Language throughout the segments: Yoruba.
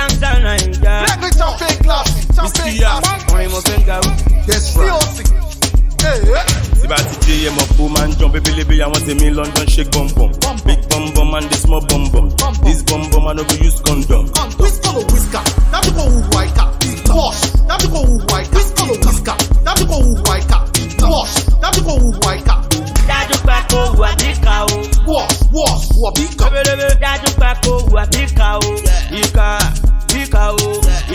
gangsta Naija. Let me champagne glass. Champagne glass. Orin mo fẹ́ ga o. That's right. See about TJ, I'm a poor man, jump baby, I want to me London shake bum bum. Big bum bum and this small bum bum. This bum bum I know we use condom. Whisker or whisker, that you go who white cat. Wash, that you go who white cat. Whisker or whisker, that you go who white cat. Wash, that you go who white cat. Dájú pàkó wà bíkà o. Wash, wabika. Dájú pàkó wà bíkà o. Bíkà o.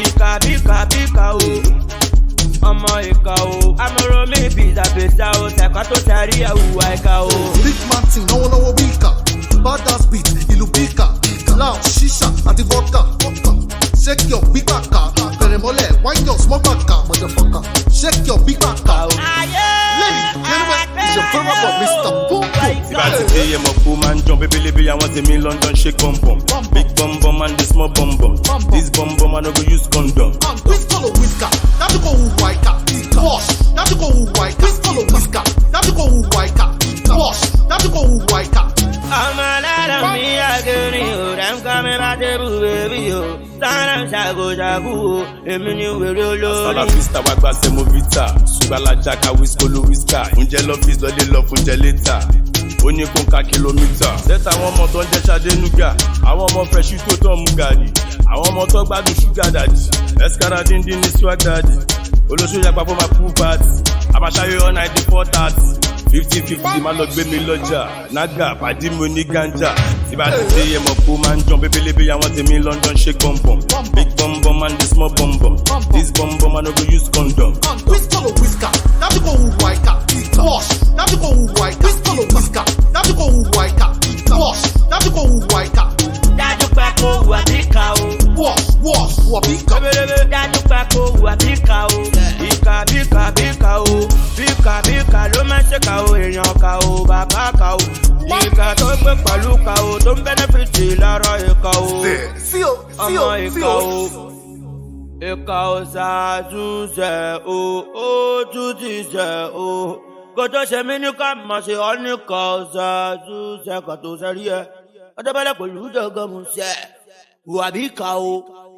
Bíkà o. Ọmọ ìkà o. Amọ̀rọ̀ mi bìtàbìtà o. Tẹ̀kọ́ tó tẹ̀rí ẹ̀wùwà ìkà o. Big man thing, lọ́wọ́lọ́wọ́ bíkà. Badass beat, ìlú bíkà. Loud, shisha, àti vodka. Shake your big back car. Bẹ̀rẹ̀ mọ́lẹ̀, wind your small back car, motherfucker. Shake your big back car. Lady, anyway, it's your favorite boy, Mr. Boom Boom. See about TJ, I'm a poor man, jump baby, I want to me London shake bum bum. Big bum bum and this small bum bum. This bum bum I know we use condom. Whisker or whisker, that you go who white cat. Wash, that you go who white cat. Whisker or whisker, that you go who white cat. Wash, that you go who white cat. Ọmọ alára mi àgẹ̀rìn o, dáńkà mi bá débù bèbí o. Sára ṣàgòṣàgò o, èmi ni wèrè olórí. Sala vista wa gba semovita, ṣùgbọ́n jaka wiskolo wiska. Oúnjẹ lọ́fíìsì lọ́lé lọ fúnjẹ létà. Ó ní kó ń ka kìlómítà. Sẹ́tà àwọn ọmọ tó ń jẹ́ Ṣadénúgà. Àwọn ọmọ fresh tó tán mú gàrí. Àwọn ọmọ tó gbádùn ṣúgà dàdí. Ẹ̀skára díndín ní swag dàdí. Olóṣèlú yàgbá fún ma pool party. Àbáṣáyé all night before 30. 50-50 máa lọ gbé mi lọ́jà. Nága pàdé mi ní ganja. Tí bá ti ṣe ẹmọ kó máa ń jọ bébélébé àwọn tèmi London shake bum bum. Big bum bum and the small bum bum. This bum bum I no go use condom. Whisker or whisker, that you go who white cat. Wash, that you go who white cat. Whisker or whisker, that you go who white cat. Wash, that you go who white cat. Dájú pàkó wà bíkà o. Wash, wabika. Dájú pàkó wà bíkà o. Bíkà o. Bíkà ló máa ń ṣèkà o. Èèyàn kà o, bàbá kà o. Ìkà tó gbé pẹ̀lú kà o. Tó ń bẹ́nẹ́fìtì lára ìkà o. Ọmọ ìkà o. Ìkà ò ṣàtúnṣe o. Ó tún ti ṣe o. Kò tó ṣe mí ní ká mọ̀ ṣe ọ́ ní kà ò ṣàtúnṣe kò tó ṣe rí ẹ. Ọjọ́ bẹ́lẹ̀ pẹ̀lú jọ̀gọ́ mu ṣe. Wà bíkà o.